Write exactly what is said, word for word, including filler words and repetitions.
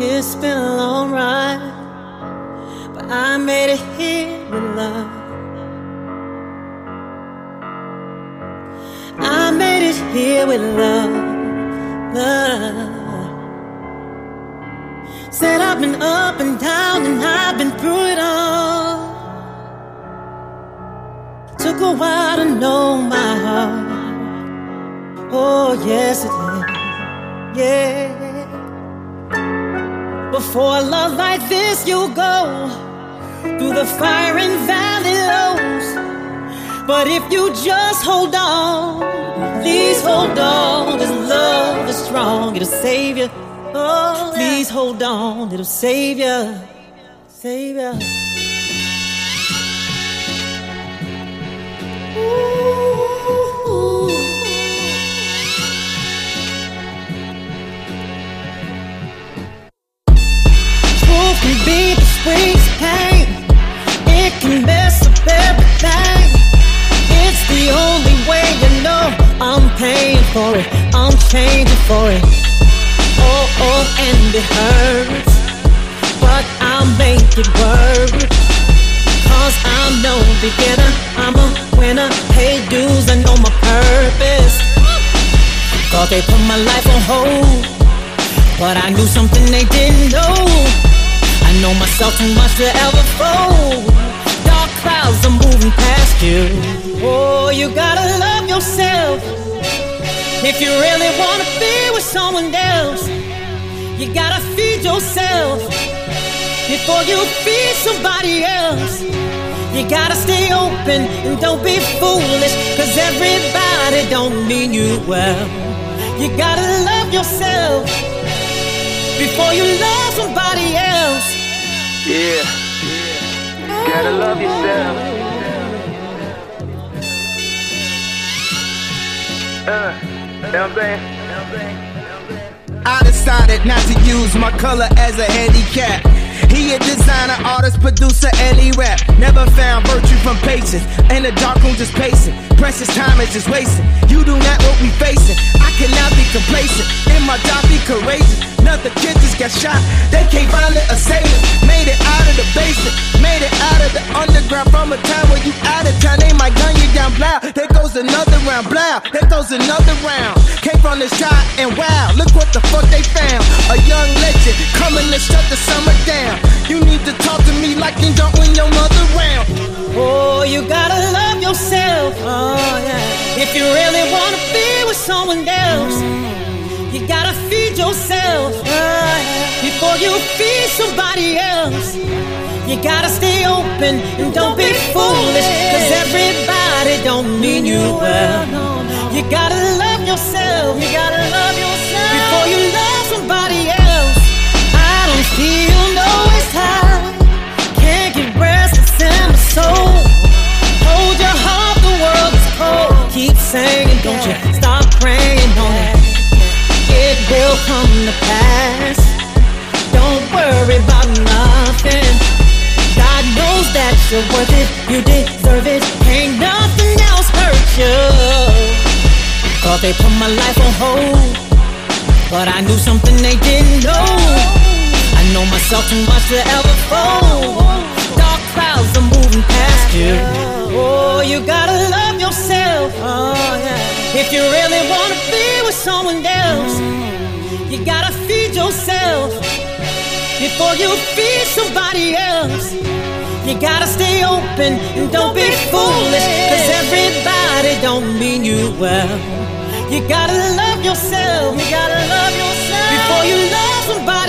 It's been a long ride, but I made it here with love. I made it here with love, love. Said I've been up and down and I've been through it all. Took a while to know my heart. Oh yes it did, yeah. Before a love like this you'll go through the fire and valley lows. But if you just hold on, please hold on, this love is strong, it'll save you. Oh, please hold on, it'll save you, save you. Ooh. Truth can be the sweetest pain, it can mess up everything. It's the only way you know I'm paying for it, I'm changing for it. Oh, oh, and it hurts, but I'll make it work. Cause I'm no beginner, I'm a winner. Pay dues, I know my purpose. Thought they put my life on hold, but I knew something they didn't know. I know myself too much to ever fold. Dark clouds are moving past you. Oh, you gotta love yourself. If you really wanna be with someone else, you gotta feed yourself before you feed somebody else. You gotta stay open and don't be foolish, cause everybody don't mean you well. You gotta love yourself before you love somebody else. Yeah, you gotta love yourself. Uh, you know what I'm saying? I decided not to use my color as a handicap. He a designer, artist, producer, and he rap. Never found virtue from patience. In the dark room just pacing. Precious time is just wasting. You do not what we facing. I cannot be complacent. In my job be courageous. Another kid just got shot. They can't find the assailant. Made it out of the basement. Made it out of the underground. From a time when you out of town, they might gun you down. Blow. There goes another round. Blow. There goes another round. Came from the shot and wow, look what the fuck they found. A young legend coming to shut the summer down. You need to talk to me like you don't win your mother round. Oh, you gotta love yourself. Oh yeah. If you really wanna be with someone else, you gotta feed yourself oh, yeah. Before you feed somebody else. You gotta stay open and don't be foolish, cause everybody don't mean you well. You gotta love yourself. You gotta love yourself before you love somebody else. I don't feel no waste time. Can't get rest, it's in my soul. Hold your heart, the world is cold. Keep singing, don't you stop praying on it. It will come to pass. Don't worry about nothing. God knows that you're worth it. You deserve it. Ain't nothing else hurt you. Thought they put my life on hold, but I knew something they didn't know. I know myself too much to ever fold. Dark clouds are moving past you. Oh, you gotta love yourself. Oh yeah. If you really wanna be with someone else, you gotta feed yourself before you feed somebody else. You gotta stay open and don't be foolish, cause everybody don't mean you well. You gotta love yourself. You gotta love yourself before you love somebody